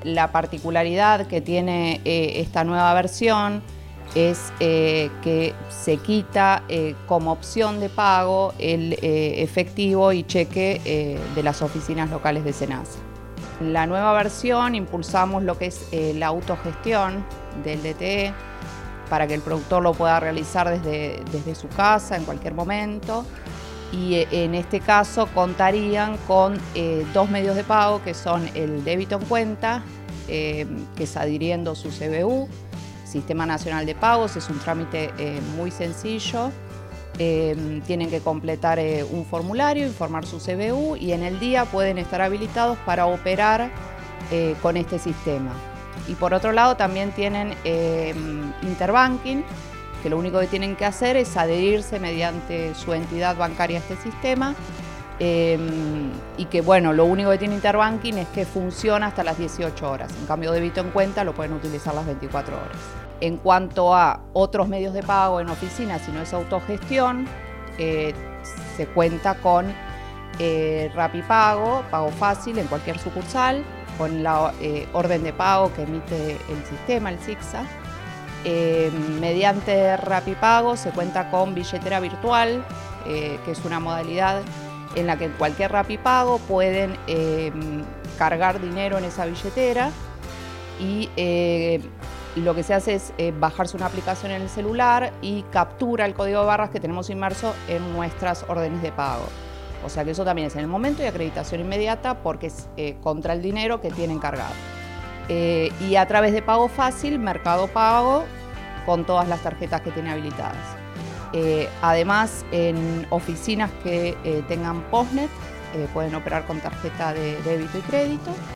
La particularidad que tiene esta nueva versión es que se quita como opción de pago el efectivo y cheque de las oficinas locales de SENASA. En la nueva versión impulsamos lo que es la autogestión del DTE para que el productor lo pueda realizar desde su casa en cualquier momento. Y en este caso contarían con dos medios de pago, que son el débito en cuenta, que es adhiriendo su CBU, Sistema Nacional de Pagos. Es un trámite muy sencillo. Tienen que completar un formulario, informar su CBU, y en el día pueden estar habilitados para operar con este sistema. Y por otro lado también tienen Interbanking, que lo único que tienen que hacer es adherirse mediante su entidad bancaria a este sistema, y que bueno, lo único que tiene Interbanking es que funciona hasta las 18 horas. En cambio, débito en cuenta lo pueden utilizar las 24 horas. En cuanto a otros medios de pago en oficina, si no es autogestión, se cuenta con Rapipago, Pago Fácil en cualquier sucursal, con la orden de pago que emite el sistema, el SICSA. Mediante Rapipago se cuenta con billetera virtual, que es una modalidad en la que en cualquier Rapipago pueden cargar dinero en esa billetera, y lo que se hace es bajarse una aplicación en el celular y captura el código de barras que tenemos inmerso en nuestras órdenes de pago. O sea que eso también es en el momento y acreditación inmediata, porque es contra el dinero que tienen cargado. Y a través de Pago Fácil, Mercado Pago, con todas las tarjetas que tiene habilitadas. Además, en oficinas que tengan Postnet, pueden operar con tarjeta de débito y crédito.